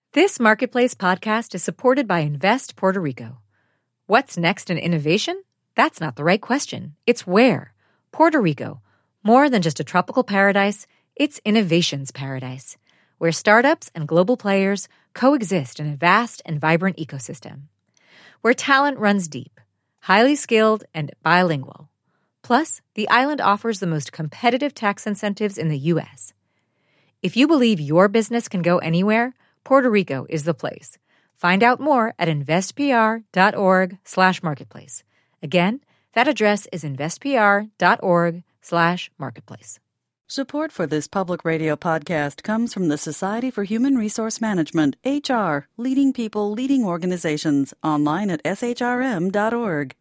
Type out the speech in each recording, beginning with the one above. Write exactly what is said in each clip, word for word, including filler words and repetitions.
This Marketplace podcast is supported by Invest Puerto Rico. What's next in innovation? That's not the right question. It's where. Puerto Rico. More than just a tropical paradise, it's innovation's paradise, where startups and global players coexist in a vast and vibrant ecosystem. Where talent runs deep, highly skilled, and bilingual. Plus, the island offers the most competitive tax incentives in the U S. If you believe your business can go anywhere, Puerto Rico is the place. Find out more at investpr.org slash marketplace. Again, that address is investpr.org slash marketplace. Support for this public radio podcast comes from the Society for Human Resource Management, H R, leading people, leading organizations, online at s h r m dot org.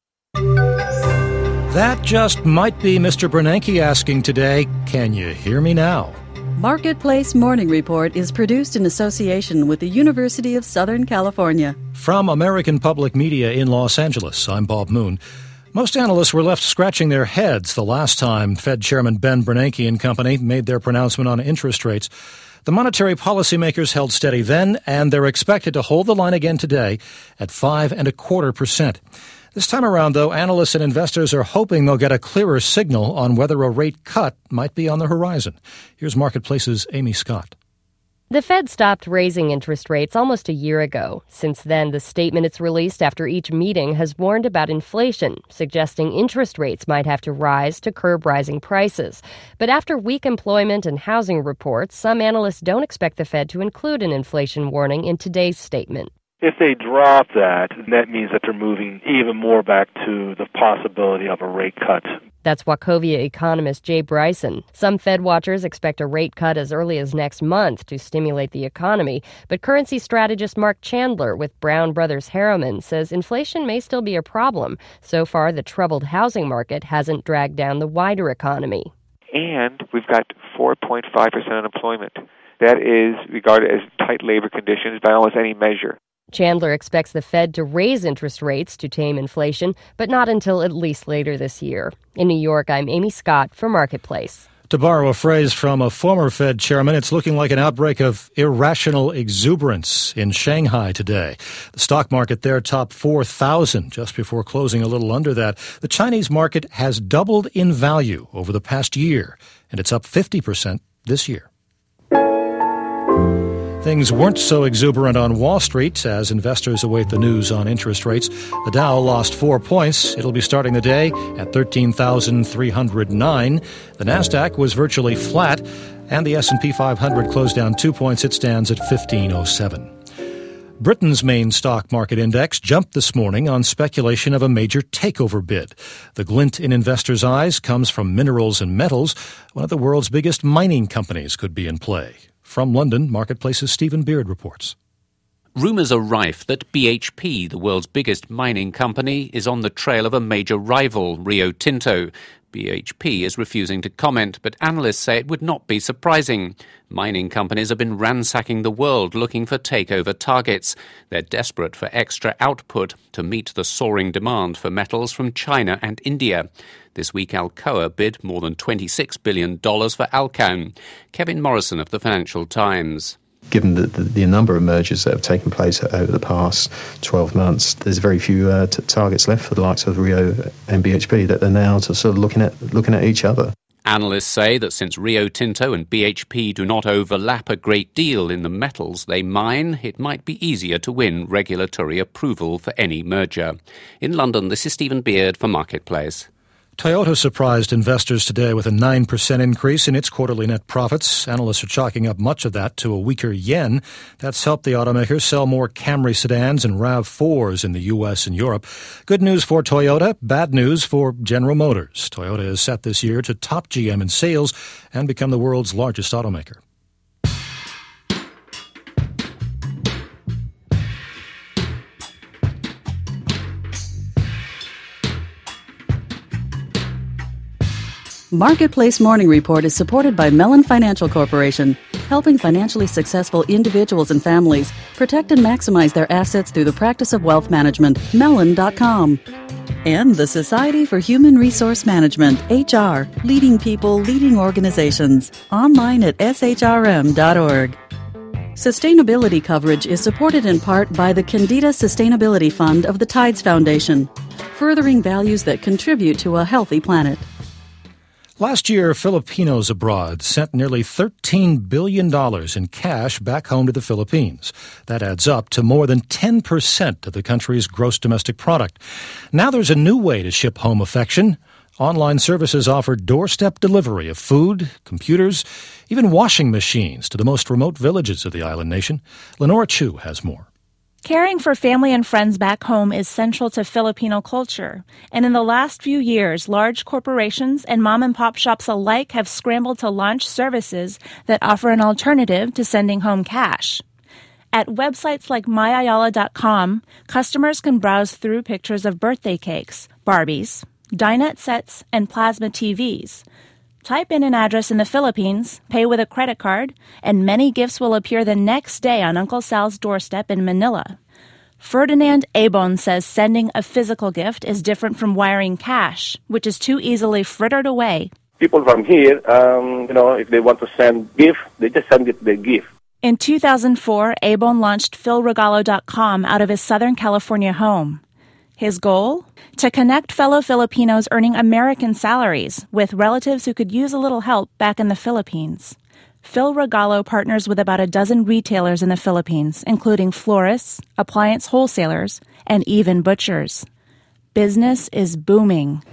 That just might be Mister Bernanke asking today, can you hear me now? Marketplace Morning Report is produced in association with the University of Southern California. From American Public Media in Los Angeles, I'm Bob Moon. Most analysts were left scratching their heads the last time Fed Chairman Ben Bernanke and company made their pronouncement on interest rates. The monetary policymakers held steady then, and they're expected to hold the line again today at five and a quarter percent. This time around, though, analysts and investors are hoping they'll get a clearer signal on whether a rate cut might be on the horizon. Here's Marketplace's Amy Scott. The Fed stopped raising interest rates almost a year ago. Since then, the statement it's released after each meeting has warned about inflation, suggesting interest rates might have to rise to curb rising prices. But after weak employment and housing reports, some analysts don't expect the Fed to include an inflation warning in today's statement. If they drop that, that means that they're moving even more back to the possibility of a rate cut. That's Wachovia economist Jay Bryson. Some Fed watchers expect a rate cut as early as next month to stimulate the economy. But currency strategist Mark Chandler with Brown Brothers Harriman says inflation may still be a problem. So far, the troubled housing market hasn't dragged down the wider economy. And we've got four point five percent unemployment. That is regarded as tight labor conditions by almost any measure. Chandler expects the Fed to raise interest rates to tame inflation, but not until at least later this year. In New York, I'm Amy Scott for Marketplace. To borrow a phrase from a former Fed chairman, it's looking like an outbreak of irrational exuberance in Shanghai today. The stock market there topped four thousand just before closing a little under that. The Chinese market has doubled in value over the past year, and it's up fifty percent this year. Things weren't so exuberant on Wall Street as investors await the news on interest rates. The Dow lost four points. It'll be starting the day at thirteen thousand three hundred nine. The Nasdaq was virtually flat, and the S and P five hundred closed down two points. It stands at fifteen oh seven. Britain's main stock market index jumped this morning on speculation of a major takeover bid. The glint in investors' eyes comes from minerals and metals. One of the world's biggest mining companies could be in play. From London, Marketplace's Stephen Beard reports. Rumours are rife that B H P, the world's biggest mining company, is on the trail of a major rival, Rio Tinto. B H P is refusing to comment, but analysts say it would not be surprising. Mining companies have been ransacking the world looking for takeover targets. They're desperate for extra output to meet the soaring demand for metals from China and India. This week, Alcoa bid more than twenty-six billion dollars for Alcan. Kevin Morrison of the Financial Times. Given the, the, the number of mergers that have taken place over the past twelve months, there's very few uh, t- targets left for the likes of Rio and B H P that they're now sort of looking at looking at each other. Analysts say that since Rio Tinto and B H P do not overlap a great deal in the metals they mine, it might be easier to win regulatory approval for any merger. In London, this is Stephen Beard for Marketplace. Toyota surprised investors today with a nine percent increase in its quarterly net profits. Analysts are chalking up much of that to a weaker yen. That's helped the automaker sell more Camry sedans and RAV fours in the U S and Europe. Good news for Toyota, bad news for General Motors. Toyota is set this year to top G M in sales and become the world's largest automaker. Marketplace Morning Report is supported by Mellon Financial Corporation, helping financially successful individuals and families protect and maximize their assets through the practice of wealth management. Mellon dot com. And the Society for Human Resource Management, H R, leading people, leading organizations. Online at s h r m dot org. Sustainability coverage is supported in part by the Candida Sustainability Fund of the Tides Foundation, furthering values that contribute to a healthy planet. Last year, Filipinos abroad sent nearly thirteen billion dollars in cash back home to the Philippines. That adds up to more than ten percent of the country's gross domestic product. Now there's a new way to ship home affection. Online services offer doorstep delivery of food, computers, even washing machines to the most remote villages of the island nation. Lenora Chu has more. Caring for family and friends back home is central to Filipino culture. And in the last few years, large corporations and mom-and-pop shops alike have scrambled to launch services that offer an alternative to sending home cash. At websites like my ayala dot com, customers can browse through pictures of birthday cakes, Barbies, dinette sets, and plasma T Vs. Type in an address in the Philippines, pay with a credit card, and many gifts will appear the next day on Uncle Sal's doorstep in Manila. Ferdinand Abon says sending a physical gift is different from wiring cash, which is too easily frittered away. People from here, um, you know, if they want to send gift, they just send it the gift. In two thousand four, Abon launched Phil Regalo dot com out of his Southern California home. His goal? To connect fellow Filipinos earning American salaries with relatives who could use a little help back in the Philippines. Phil Regalo partners with about a dozen retailers in the Philippines, including florists, appliance wholesalers, and even butchers. Business is booming.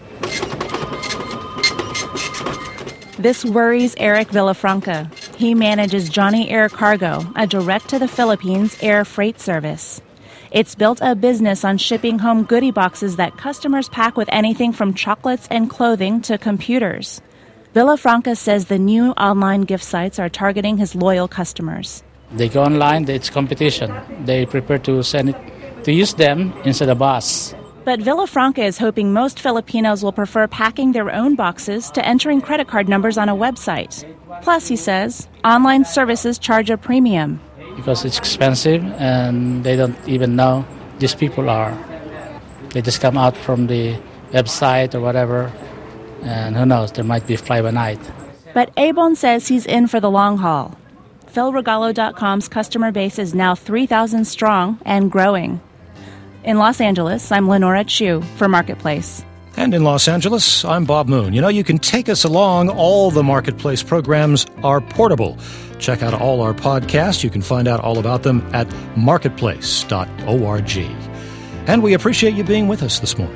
This worries Eric Villafranca. He manages Johnny Air Cargo, a direct-to-the-Philippines air freight service. It's built a business on shipping home goodie boxes that customers pack with anything from chocolates and clothing to computers. Villafranca says the new online gift sites are targeting his loyal customers. They go online, it's competition. They prepare to send it, to use them instead of us. But Villafranca is hoping most Filipinos will prefer packing their own boxes to entering credit card numbers on a website. Plus, he says, online services charge a premium. Because it's expensive and they don't even know these people are. They just come out from the website or whatever, and who knows, there might be fly-by-night. But Abon says he's in for the long haul. Phil Regalo dot com's customer base is now three thousand strong and growing. In Los Angeles, I'm Lenora Chu for Marketplace. And in Los Angeles, I'm Bob Moon. You know, you can take us along. All the Marketplace programs are portable. Check out all our podcasts. You can find out all about them at marketplace dot org. And we appreciate you being with us this morning.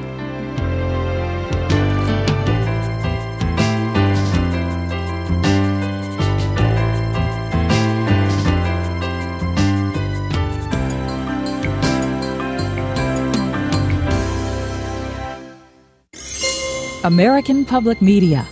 American Public Media.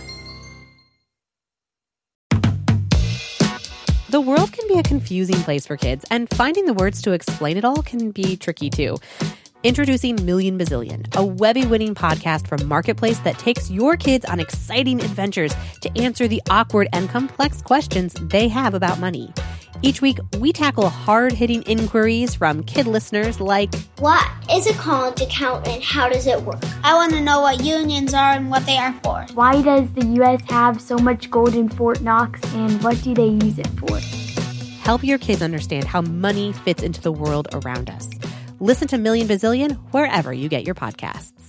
The world can be a confusing place for kids, and finding the words to explain it all can be tricky too. Introducing Million Bazillion, a Webby-winning podcast from Marketplace that takes your kids on exciting adventures to answer the awkward and complex questions they have about money. Each week, we tackle hard-hitting inquiries from kid listeners like, what is a college account and how does it work? I want to know what unions are and what they are for. Why does the U S have so much gold in Fort Knox and what do they use it for? Help your kids understand how money fits into the world around us. Listen to Million Bazillion wherever you get your podcasts.